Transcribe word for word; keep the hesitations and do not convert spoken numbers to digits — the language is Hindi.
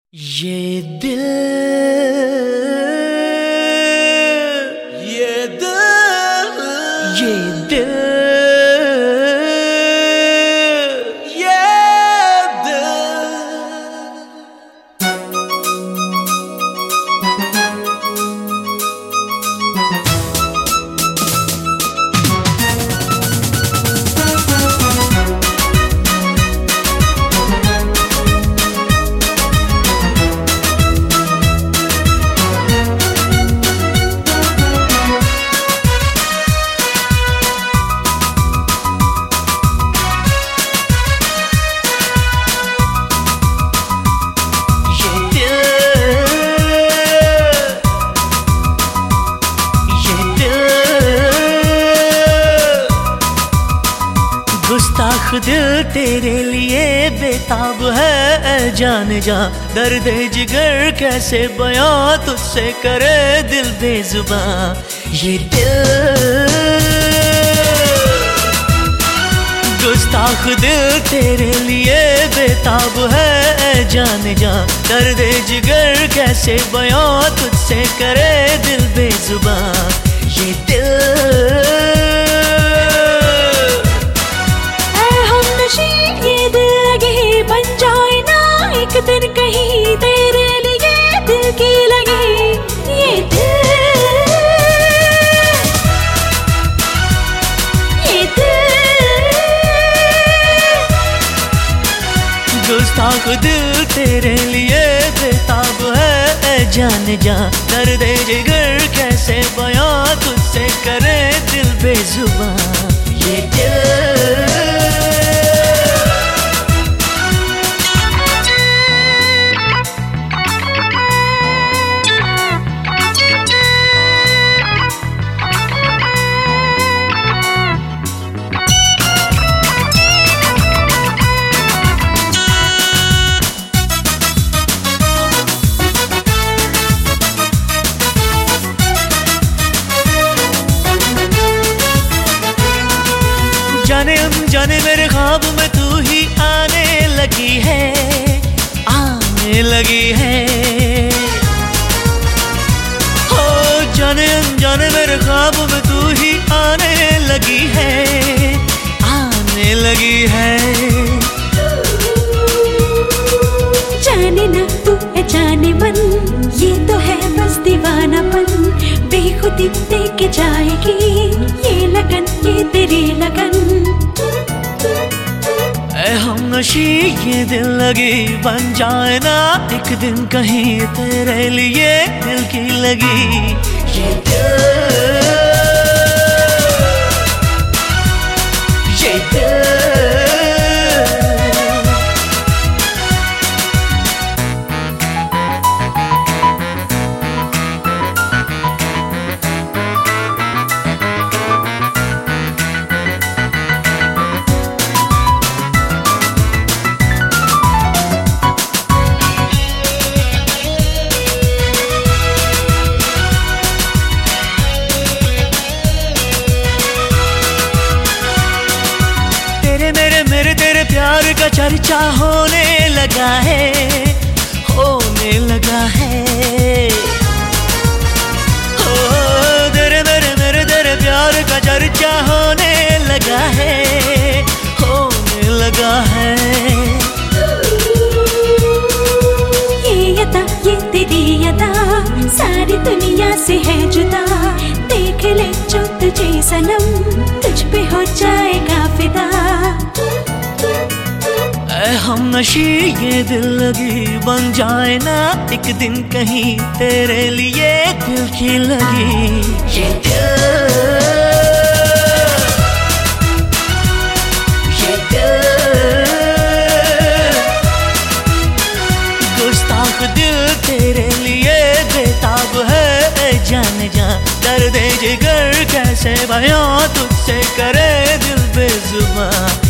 ये दिल ये दिल ये दिल ये दिल गुस्ताख दिल तेरे लिए बेताब है, जान जा दर्द जिगर कैसे बयां तुझसे करे दिल बेजुबां। ये दिल गुस्ताख दिल तेरे लिए बेताब है, जान जा दर्द जिगर कैसे बयां तुझसे करे दिल बेजुबां। ये दिल ये दिल लगे बन जाए ना एक दिन कहीं तेरे लिए दिल की लगी। ये दिल ये दिल गुस्ताख दिल तेरे लिए बेताब है, जान जा दर्द जिगर कैसे बयां तुझसे करे दिल बेजुबां। ये दिल जाने अनजाने मेरे ख्वाब में तू ही आने लगी है, आने लगी है। हो जाने अनजाने मेरे ख्वाब में तू ही आने लगी है, आने लगी है। जाने ना तू है जाने मन, ये तो है बस दीवानापन, बेखुदी लेके जाएगी ये लगन ये तेरी लगन। ऐ हमनशी ये दिल लगी बन जाए ना एक दिन कहीं तेरे लिए दिल की लगी। ये दिल ये दिल मेरे तेरे प्यार का चर्चा होने लगा है, होने लगा है। हो तेरे मेरे मेरे तेरे प्यार का चर्चा होने लगा है, होने लगा है। ये अदा ये तेरी अदा सारी दुनिया से है जुदा, देख ले जो तुझे सनम तुझ पे हो जाएगा फिदा। ऐ हमनशी ये दिल लगी बन जाए ना एक दिन कहीं तेरे लिए दिल की लगी। ये दिल ये दिल गुस्ताख दिल तेरे लिए बेताब है, जान जा दर्द जिगर कैसे बयां तुझसे करे दिल बेजुबां।